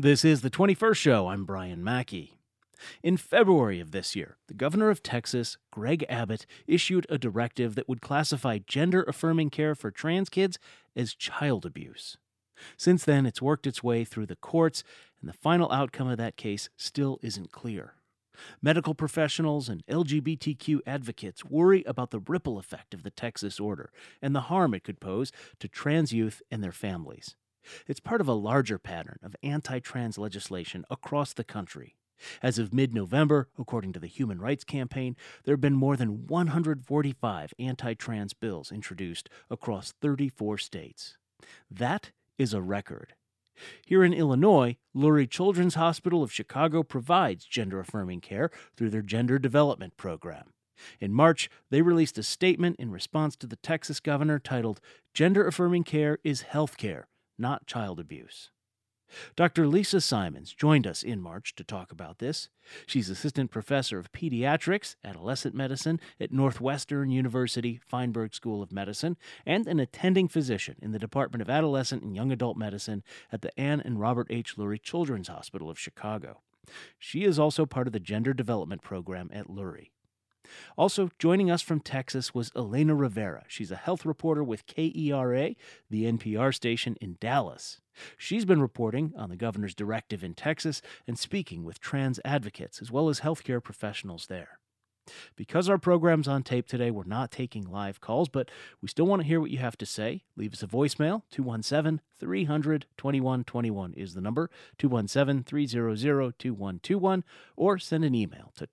This is the 21st show. I'm Brian Mackey. In February of this year, the governor of Texas, Greg Abbott, issued a directive that would classify gender-affirming care for trans kids as child abuse. Since then, it's worked its way through the courts, and the final outcome of that case still isn't clear. Medical professionals and LGBTQ advocates worry about the ripple effect of the Texas order and the harm it could pose to trans youth and their families. It's part of a larger pattern of anti-trans legislation across the country. As of mid-November, according to the Human Rights Campaign, there have been more than 145 anti-trans bills introduced across 34 states. That is a record. Here in Illinois, Lurie Children's Hospital of Chicago provides gender-affirming care through their Gender Development Program. In March, they released a statement in response to the Texas governor titled, "Gender-affirming care is health care, not child abuse." Dr. Lisa Simons joined us in March to talk about this. She's assistant professor of pediatrics, adolescent medicine at Northwestern University Feinberg School of Medicine, and an attending physician in the Department of Adolescent and Young Adult Medicine at the Ann and Robert H. Lurie Children's Hospital of Chicago. She is also part of the Gender Development Program at Lurie. Also joining us from Texas was Elena Rivera. She's a health reporter with KERA, the NPR station in Dallas. She's been reporting on the governor's directive in Texas and speaking with trans advocates as well as healthcare professionals there. Because our program's on tape today, we're not taking live calls, but we still want to hear what you have to say. Leave us a voicemail. 217-300-2121 is the number, 217-300-2121, or send an email to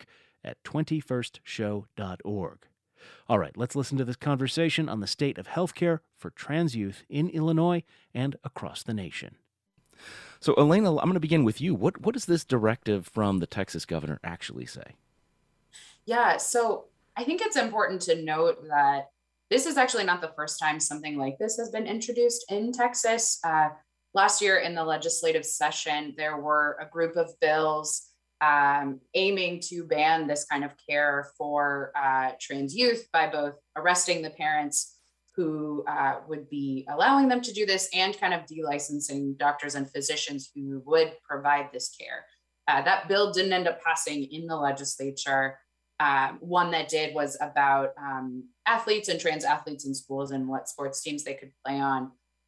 talk@21stshow.org. All right, let's listen to this conversation on the state of healthcare for trans youth in Illinois and across the nation. So, Elena, I'm going to begin with you. What does this directive from the Texas governor actually say? Yeah, so I think it's important to note that this is actually not the first time something like this has been introduced in Texas. Last year in the legislative session, there were a group of bills aiming to ban this kind of care for trans youth by both arresting the parents who would be allowing them to do this and kind of delicensing doctors and physicians who would provide this care. That bill didn't end up passing in the legislature. One that did was about athletes and trans athletes in schools and what sports teams they could play on.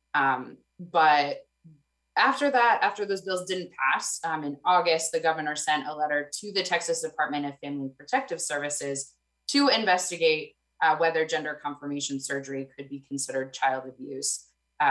But after those bills didn't pass, in August, the governor sent a letter to the Texas Department of Family Protective Services to investigate whether gender confirmation surgery could be considered child abuse.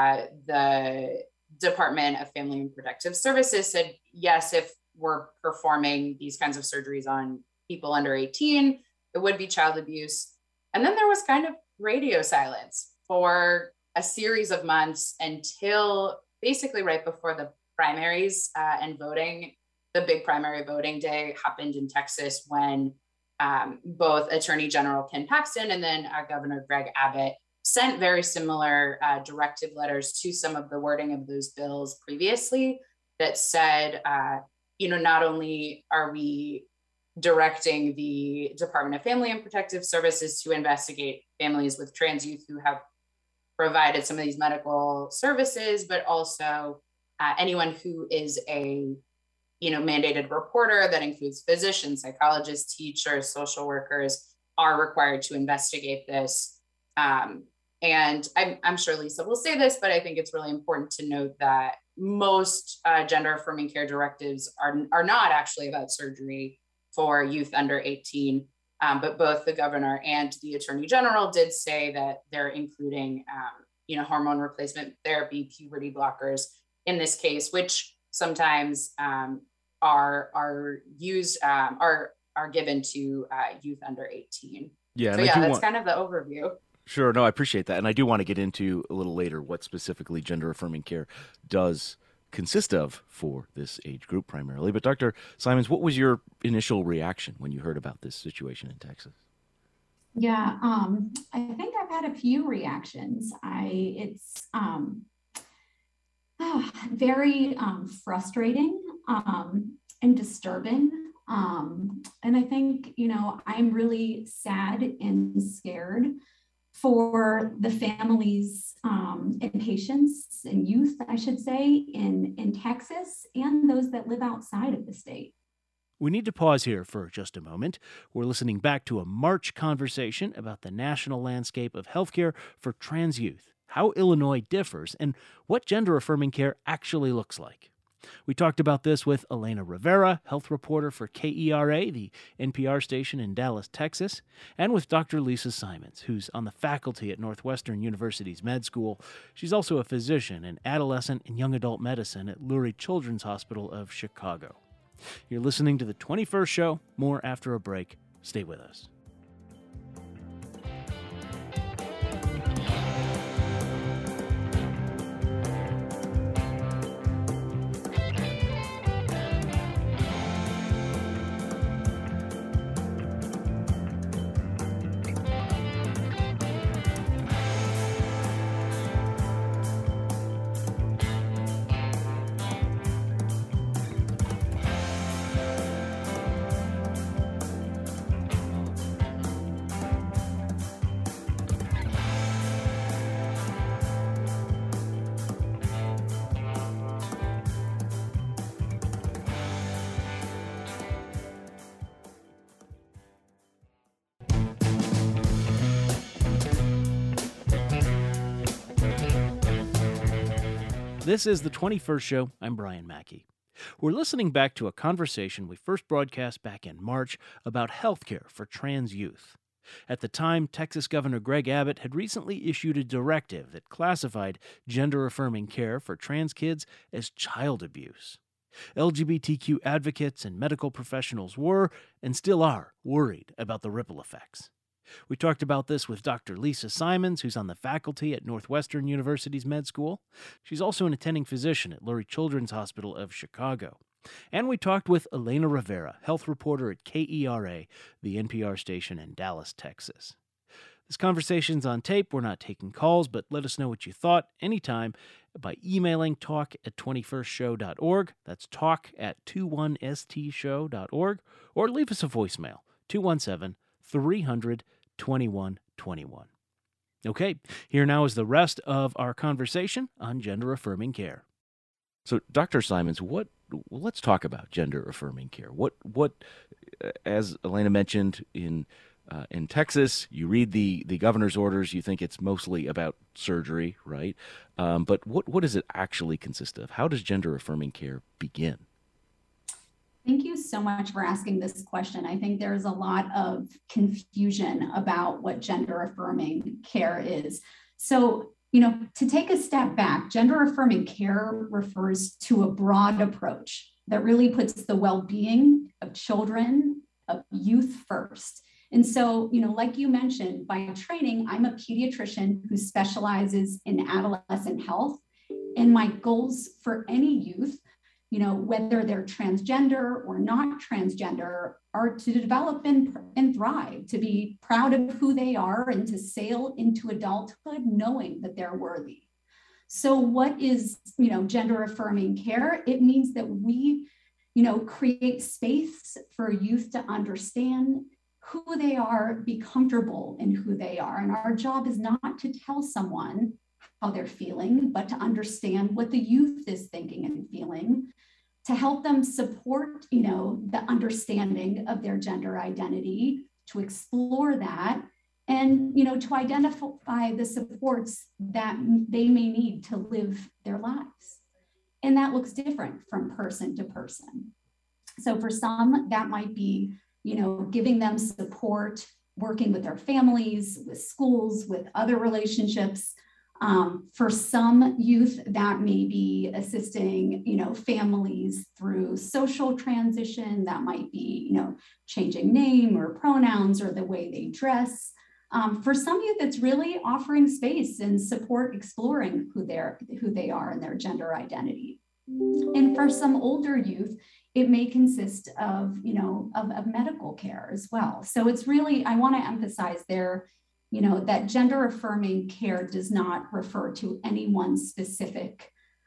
The Department of Family and Protective Services said, yes, if we're performing these kinds of surgeries on people under 18, it would be child abuse. And then there was kind of radio silence for a series of months until basically right before the primaries and voting. The big primary voting day happened in Texas when both Attorney General Ken Paxton and then Governor Greg Abbott sent very similar directive letters to some of the wording of those bills previously that said, not only are we directing the Department of Family and Protective Services to investigate families with trans youth who have provided some of these medical services, but also anyone who is a, mandated reporter that includes physicians, psychologists, teachers, social workers are required to investigate this. And I'm sure Lisa will say this, but I think it's really important to note that most gender affirming care directives are not actually about surgery for youth under 18. But both the governor and the attorney general did say that they're including, hormone replacement therapy, puberty blockers in this case, which sometimes are used, are given to youth under 18. Yeah, so that's kind of the overview. Sure, no, I appreciate that. And I do want to get into a little later what specifically gender affirming care does consist of for this age group primarily. But Dr. Simons, what was your initial reaction when you heard about this situation in Texas? Yeah, I think I've had a few reactions. It's very frustrating and disturbing. And I think, I'm really sad and scared for the families and patients and youth, I should say, in Texas and those that live outside of the state. We need to pause here for just a moment. We're listening back to a March conversation about the national landscape of healthcare for trans youth, how Illinois differs, and what gender-affirming care actually looks like. We talked about this with Elena Rivera, health reporter for KERA, the NPR station in Dallas, Texas, and with Dr. Lisa Simons, who's on the faculty at Northwestern University's med school. She's also a physician in adolescent and young adult medicine at Lurie Children's Hospital of Chicago. You're listening to the 21st Show. More after a break. Stay with us. This is the 21st Show. I'm Brian Mackey. We're listening back to a conversation we first broadcast back in March about healthcare for trans youth. At the time, Texas Governor Greg Abbott had recently issued a directive that classified gender-affirming care for trans kids as child abuse. LGBTQ advocates and medical professionals were, and still are, worried about the ripple effects. We talked about this with Dr. Lisa Simons, who's on the faculty at Northwestern University's med school. She's also an attending physician at Lurie Children's Hospital of Chicago. And we talked with Elena Rivera, health reporter at KERA, the NPR station in Dallas, Texas. This conversation's on tape. We're not taking calls, but let us know what you thought anytime by emailing talk@21stshow.org. That's talk@21stshow.org. Or leave us a voicemail, 217-300-2121. Okay, here now is the rest of our conversation on gender-affirming care. So, Dr. Simons, let's talk about gender-affirming care. What, as Elena mentioned, in Texas, you read the governor's orders, you think it's mostly about surgery, right? But what does it actually consist of? How does gender-affirming care begin? Thank you so much for asking this question. I think there's a lot of confusion about what gender-affirming care is. So, to take a step back, gender-affirming care refers to a broad approach that really puts the well-being of children, of youth first. And so, like you mentioned, by training, I'm a pediatrician who specializes in adolescent health. And my goals for any youth, whether they're transgender or not transgender, are to develop and thrive, to be proud of who they are and to sail into adulthood knowing that they're worthy. So what is, gender affirming care? It means that we, create space for youth to understand who they are, be comfortable in who they are. And our job is not to tell someone how they're feeling, but to understand what the youth is thinking and feeling, to help them support, the understanding of their gender identity, to explore that, and, to identify the supports that they may need to live their lives. And that looks different from person to person. So for some, that might be, giving them support, working with their families, with schools, with other relationships. For some youth, that may be assisting, families through social transition. That might be, changing name or pronouns or the way they dress. For some youth, it's really offering space and support, exploring who they are and their gender identity. And for some older youth, it may consist of, of medical care as well. So it's really, I want to emphasize there, that gender affirming care does not refer to any one specific,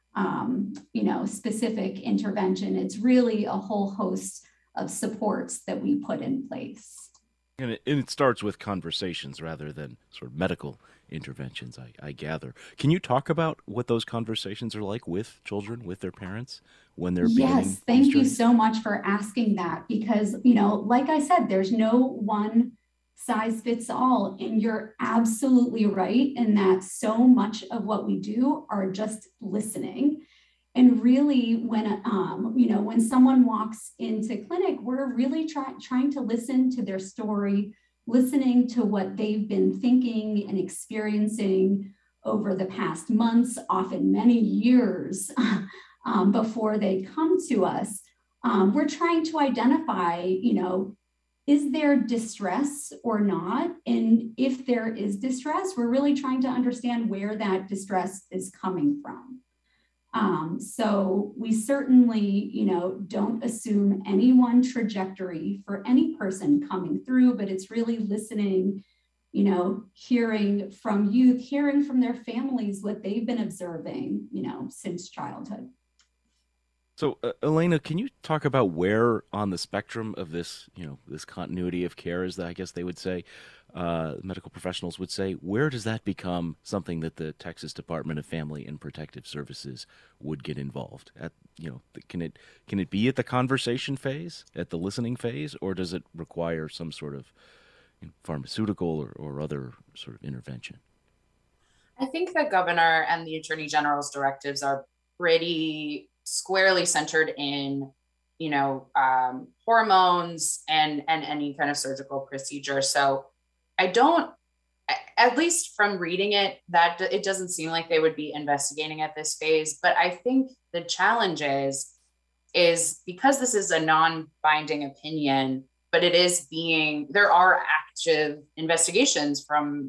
specific intervention. It's really a whole host of supports that we put in place. And it starts with conversations rather than sort of medical interventions, I gather. Can you talk about what those conversations are like with children, with their parents, when they're beginning Yes, these thank you journeys? so much for asking that because, like I said, there's no one size fits all. And you're absolutely right in that so much of what we do are just listening. And really, when someone walks into clinic, we're really trying to listen to their story, listening to what they've been thinking and experiencing over the past months, often many years, before they come to us. We're trying to identify, is there distress or not? And if there is distress, we're really trying to understand where that distress is coming from. So we certainly, don't assume any one trajectory for any person coming through, but it's really listening, hearing from youth, hearing from their families what they've been observing, since childhood. So, Elena, can you talk about where on the spectrum of this, this continuity of care, as I guess they would say, medical professionals would say, where does that become something that the Texas Department of Family and Protective Services would get involved at? Can it be at the conversation phase, at the listening phase, or does it require some sort of pharmaceutical or other sort of intervention? I think the governor and the attorney general's directives are pretty squarely centered in, hormones and any kind of surgical procedure. So I don't, at least from reading it, that it doesn't seem like they would be investigating at this phase. But I think the challenge is because this is a non-binding opinion, but there are active investigations from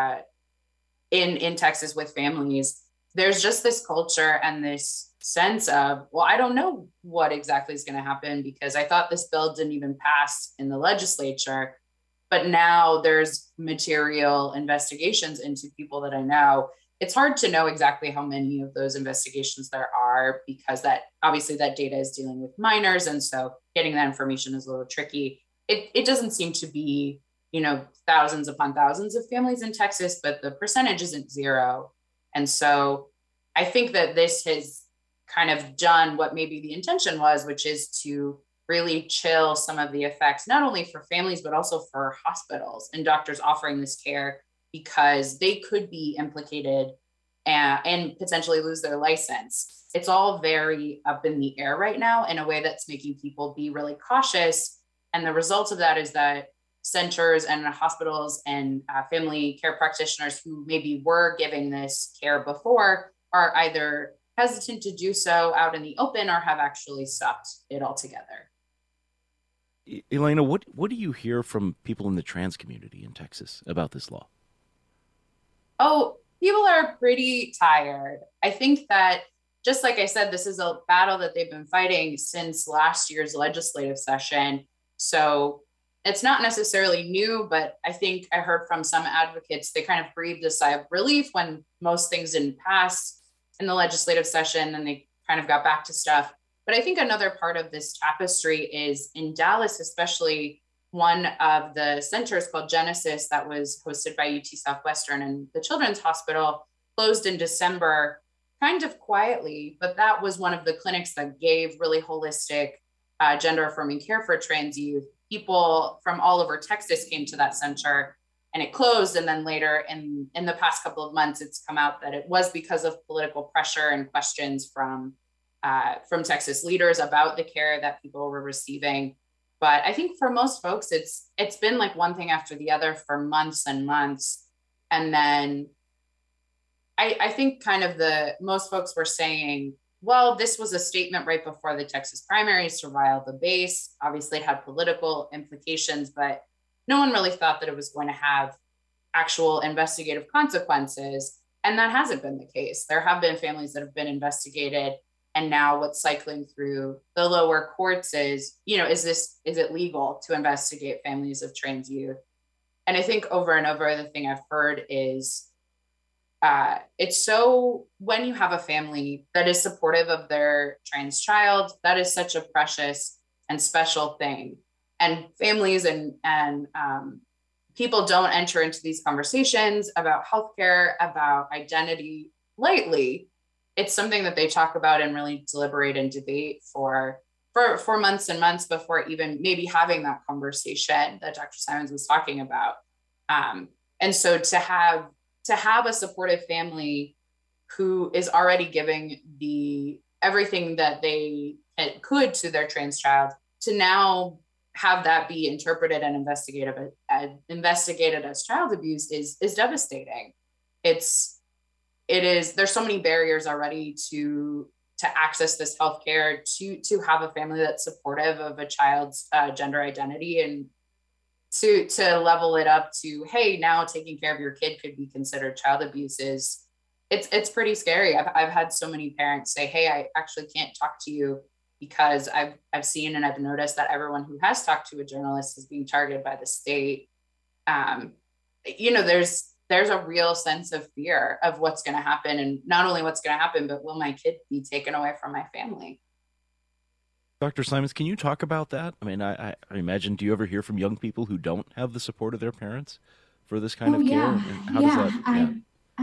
in Texas with families. There's just this culture and this sense of, well, I don't know what exactly is going to happen because I thought this bill didn't even pass in the legislature. But now there's material investigations into people that I know. It's hard to know exactly how many of those investigations there are because that obviously that data is dealing with minors. And so getting that information is a little tricky. It doesn't seem to be, thousands upon thousands of families in Texas, but the percentage isn't zero. And so I think that this has kind of done what maybe the intention was, which is to really chill some of the effects, not only for families, but also for hospitals and doctors offering this care because they could be implicated and potentially lose their license. It's all very up in the air right now in a way that's making people be really cautious. And the result of that is that centers and hospitals and family care practitioners who maybe were giving this care before are either hesitant to do so out in the open or have actually stopped it altogether. Elena, what do you hear from people in the trans community in Texas about this law? Oh, people are pretty tired. I think that, just like I said, this is a battle that they've been fighting since last year's legislative session. So it's not necessarily new, but I think I heard from some advocates, they kind of breathed a sigh of relief when most things didn't pass in the legislative session and they kind of got back to stuff. But I think another part of this tapestry is in Dallas, especially one of the centers called Genesis that was hosted by UT Southwestern and the Children's Hospital closed in December, kind of quietly, but that was one of the clinics that gave really holistic gender affirming care for trans youth. People from all over Texas came to that center and it closed. And then later in the past couple of months, it's come out that it was because of political pressure and questions from Texas leaders about the care that people were receiving. But I think for most folks, it's been like one thing after the other for months and months. And then I think kind of most folks were saying, well, this was a statement right before the Texas primaries to rile the base. Obviously it had political implications, but no one really thought that it was going to have actual investigative consequences. And that hasn't been the case. There have been families that have been investigated. And now what's cycling through the lower courts is, is it legal to investigate families of trans youth? And I think over and over, the thing I've heard is it's so when you have a family that is supportive of their trans child, that is such a precious and special thing. and families and people don't enter into these conversations about healthcare, about identity lightly. It's something that they talk about and really deliberate and debate for months and months before even maybe having that conversation that Dr. Simons was talking about. And so to have a supportive family who is already giving everything that they could to their trans child, to now have that be interpreted and investigated as child abuse is devastating. There's so many barriers already to access this healthcare, to have a family that's supportive of a child's gender identity, and to level it up to, hey, now taking care of your kid could be considered child abuse it's pretty scary. I've had so many parents say, hey, I actually can't talk to you because I've seen and I've noticed that everyone who has talked to a journalist is being targeted by the state. There's a real sense of fear of what's going to happen, and not only what's going to happen, but will my kid be taken away from my family? Dr. Simons, can you talk about that? I mean, I imagine, do you ever hear from young people who don't have the support of their parents for this kind of care? And how does that?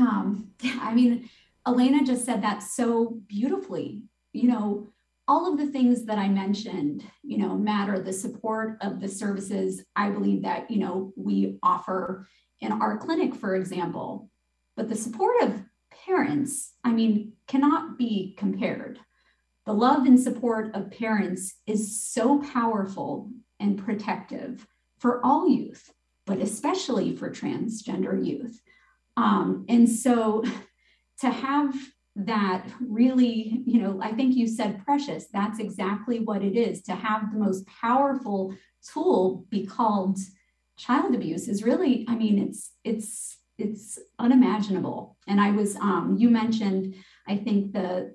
I mean, Elena just said that so beautifully. All of the things that I mentioned, matter. The support of the services, I believe that, we offer in our clinic, for example, but the support of parents, cannot be compared. The love and support of parents is so powerful and protective for all youth, but especially for transgender youth. And so to have that really, I think you said precious, that's exactly what it is. To have the most powerful tool be called child abuse is really, it's unimaginable. And I was, you mentioned, I think the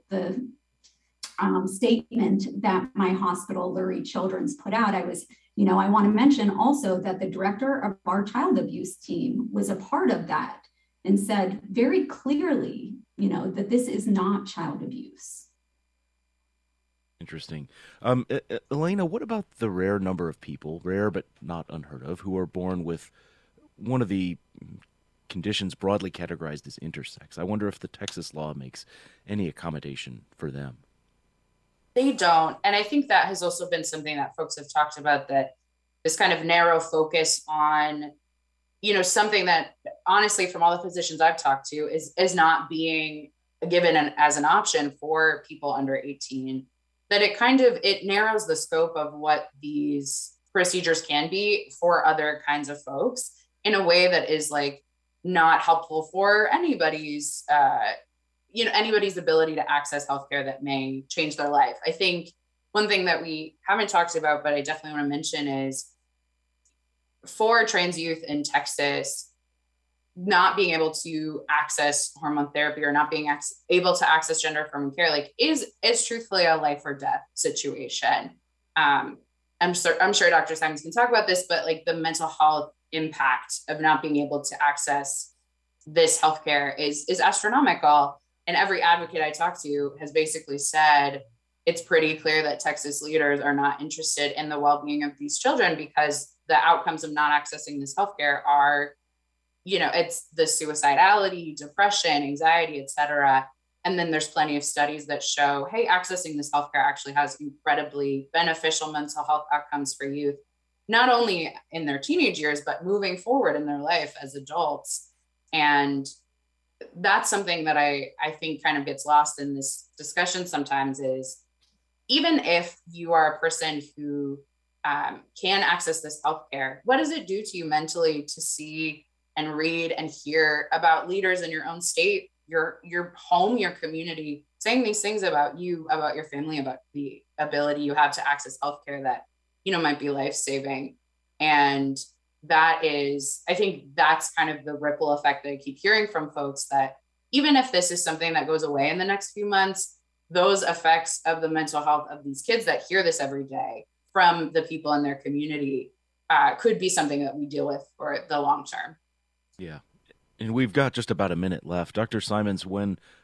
statement that my hospital, Lurie Children's, put out. I want to mention also that the director of our child abuse team was a part of that and said very clearly, that this is not child abuse. Interesting. Elena, what about the rare number of people, rare but not unheard of, who are born with one of the conditions broadly categorized as intersex? I wonder if the Texas law makes any accommodation for them. They don't. And I think that has also been something that folks have talked about, that this kind of narrow focus on, something that honestly, from all the physicians I've talked to, is not being given as an option for people under 18, that it narrows the scope of what these procedures can be for other kinds of folks in a way that is not helpful for anybody's ability to access healthcare that may change their life. I think one thing that we haven't talked about, but I definitely want to mention, is for trans youth in Texas, not being able to access hormone therapy or not being able to access gender affirming care, is truthfully a life or death situation. I'm sure Dr. Simons can talk about this, but the mental health impact of not being able to access this healthcare is astronomical. And every advocate I talk to has basically said it's pretty clear that Texas leaders are not interested in the well-being of these children, because the outcomes of not accessing this healthcare are, it's the suicidality, depression, anxiety, et cetera. And then there's plenty of studies that show, hey, accessing this healthcare actually has incredibly beneficial mental health outcomes for youth, not only in their teenage years, but moving forward in their life as adults. And that's something that I think kind of gets lost in this discussion sometimes, is even if you are a person who can access this healthcare, what does it do to you mentally to see and read and hear about leaders in your own state, your home, your community, saying these things about you, about your family, about the ability you have to access healthcare that, might be life-saving? And I think that's kind of the ripple effect that I keep hearing from folks, that even if this is something that goes away in the next few months, those effects of the mental health of these kids that hear this every day from the people in their community could be something that we deal with for the long term. Yeah. And we've got just about a minute left. Dr. Simons, when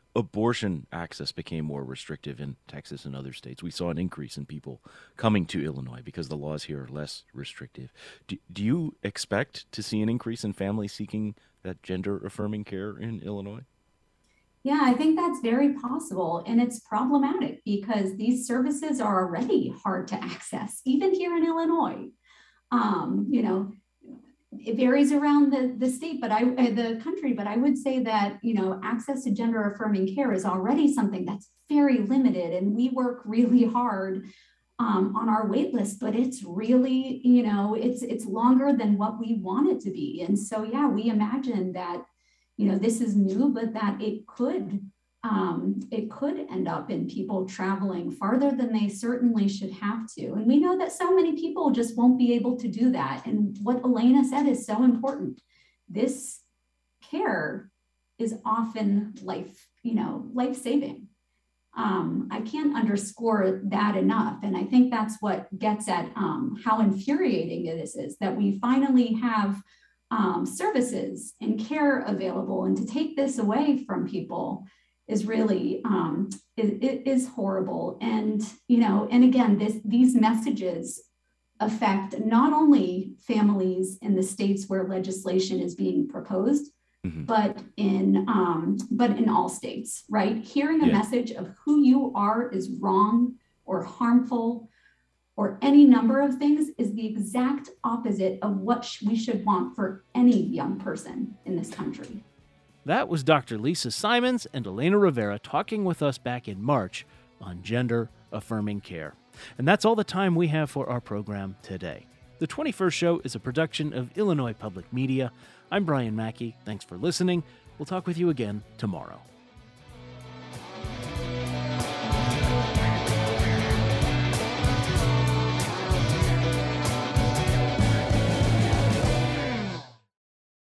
abortion access became more restrictive in Texas and other states, we saw an increase in people coming to Illinois because the laws here are less restrictive. Do you expect to see an increase in families seeking that gender-affirming care in Illinois? Yeah, I think that's very possible. And it's problematic because these services are already hard to access, even here in Illinois. You know, it varies around the state, but the country, but I would say that, you know, access to gender affirming care is already something that's very limited. And we work really hard on our wait list, but it's really, you know, it's longer than what we want it to be. And so, yeah, we imagine that, you know, this is new, but that it could end up in people traveling farther than they certainly should have to. And we know that so many people just won't be able to do that. And what Elena said is so important. This care is often life-saving. I can't underscore that enough. And I think that's what gets at how infuriating it is that we finally have services and care available, and to take this away from people is really it is horrible. And you know, and again, these messages affect not only families in the states where legislation is being proposed, but in all states, right? Hearing a message of who you are is wrong or harmful or any number of things is the exact opposite of what we should want for any young person in this country. That was Dr. Lisa Simons and Elena Rivera talking with us back in March on gender-affirming care. And that's all the time we have for our program today. The 21st Show is a production of Illinois Public Media. I'm Brian Mackey. Thanks for listening. We'll talk with you again tomorrow.